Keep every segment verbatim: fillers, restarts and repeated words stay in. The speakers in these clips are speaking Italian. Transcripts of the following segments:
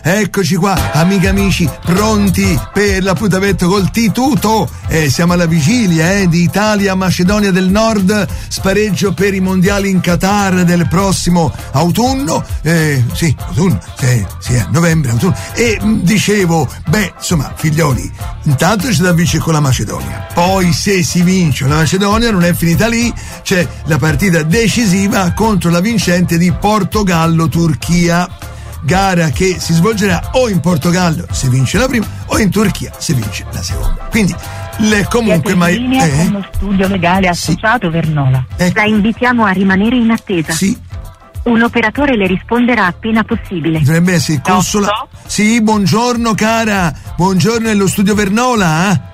eccoci qua, amiche amici, pronti per l'appuntamento col Tituto. Eh, siamo alla vigilia eh, di Italia-Macedonia del Nord, spareggio per i mondiali in Qatar del prossimo autunno. Eh, sì, autunno, sì, sì, eh, novembre, autunno. E mh, dicevo, beh, insomma, figlioli, intanto c'è da vincere con la Macedonia. Poi, se si vince la Macedonia, non è finita lì, c'è la partita decisiva contro la vincente di Portogallo-Turchia. Gara che si svolgerà o in Portogallo se vince la prima o in Turchia se vince la seconda. Quindi le comunque Siete in linea eh? con lo studio legale associato sì. Vernola. Ecco. La invitiamo a rimanere in attesa. Sì. Un operatore le risponderà appena possibile. Dovrebbe essere consolato. Sì, buongiorno cara. Buongiorno, è lo studio Vernola, eh?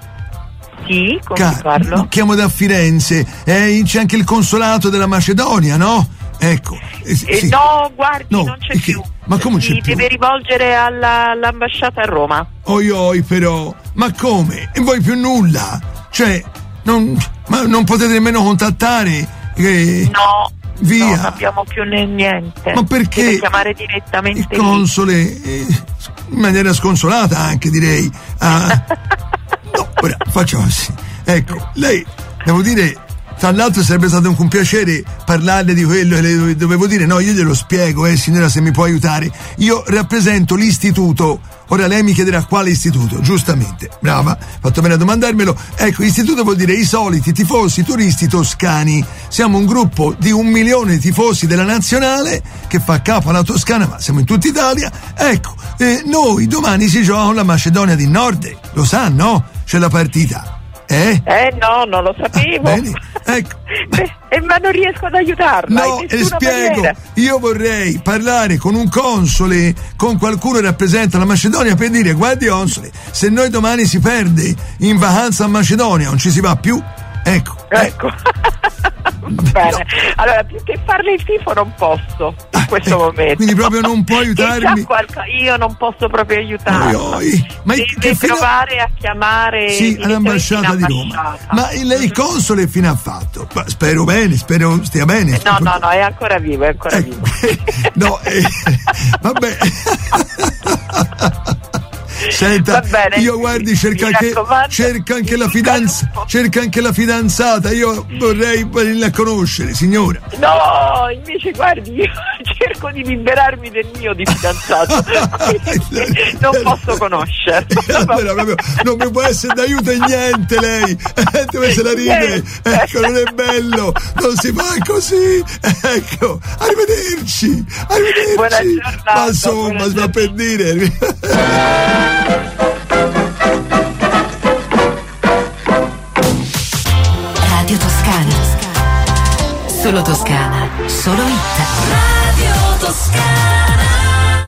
Sì, come Cara, parlo? chiamo da Firenze. Eh, c'è anche il consolato della Macedonia, no? Ecco. Eh, Eh, sì. no, guardi, No, non c'è perché? più. Ma come Si c'è più? deve rivolgere alla, all'ambasciata a Roma. Oi oi però, ma come? E voi più nulla? Cioè, non, ma non potete nemmeno contattare? Eh, No, via. no, non abbiamo più né niente. Ma perché? Deve chiamare direttamente il console, eh, in maniera sconsolata anche direi. Ah, no, ora facciamo così. Ecco, lei, devo dire, tra l'altro sarebbe stato un piacere parlarle di quello che le dovevo dire. No, io glielo spiego, eh, signora, se mi può aiutare. Io rappresento l'istituto. Ora lei mi chiederà quale istituto, giustamente. Brava, fatto bene a domandarmelo. Ecco, istituto vuol dire i soliti tifosi turisti toscani. Siamo un gruppo di un milione di tifosi della nazionale che fa capo alla Toscana, ma siamo in tutta Italia. Ecco, eh, noi domani si gioca con la Macedonia del Nord. Lo sa, no? C'è la partita. Eh? Eh no, non lo sapevo. Ah, bene, ecco. Eh, ma non riesco ad aiutarla. No, in le nessuna spiego. maniera. Io vorrei parlare con un console, con qualcuno che rappresenta la Macedonia, per dire: guardi console, se noi domani si perde in vacanza a Macedonia, non ci si va più. Ecco. Ecco. Bene. No. Allora, più che farle il tifo non posso in ah, questo ecco. momento. Quindi proprio non può aiutarmi. Qualco... Io non posso proprio aiutarla. Oi, oi. Ma deve che provare fino... a chiamare sì, all'ambasciata di Roma. Ma lei il console fine ha fatto? Ma spero bene, spero stia bene. No, no, no, è ancora vivo, è ancora eh, vivo. No, eh, vabbè. Senta, bene, io guardi, cerca anche, cerca anche la fidanza, cerca anche la fidanzata, io vorrei venirla a conoscere, signora. No, invece guardi, io cerco di liberarmi del mio di fidanzato, non posso conoscerlo. Allora, proprio, non mi può essere d'aiuto in niente lei, eh, dove se la ride, ecco, non è bello, non si fa così, ecco, arrivederci, arrivederci. Buona giornata. Ma insomma, si va per dire. Radio Toscana, solo Toscana, solo hit. Radio Toscana.